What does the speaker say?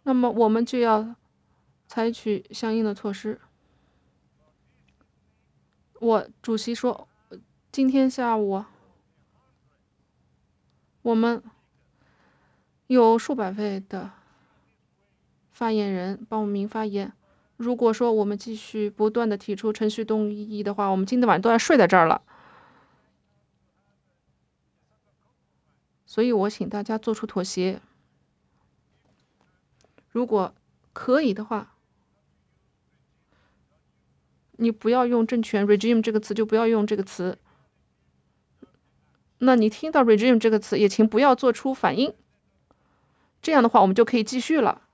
那么我们就要采取相应的措施。主席说，今天下午我们有数百位的发言人报名发言。如果说我们继续不断的提出程序动议的话，我们今天晚上都要睡在这儿了。所以我请大家做出妥协。如果可以的话，你不要用政权 regime 这个词，就不要用这个词。那你听到 regime 这个词，也请不要做出反应。这样的话，我们就可以继续了。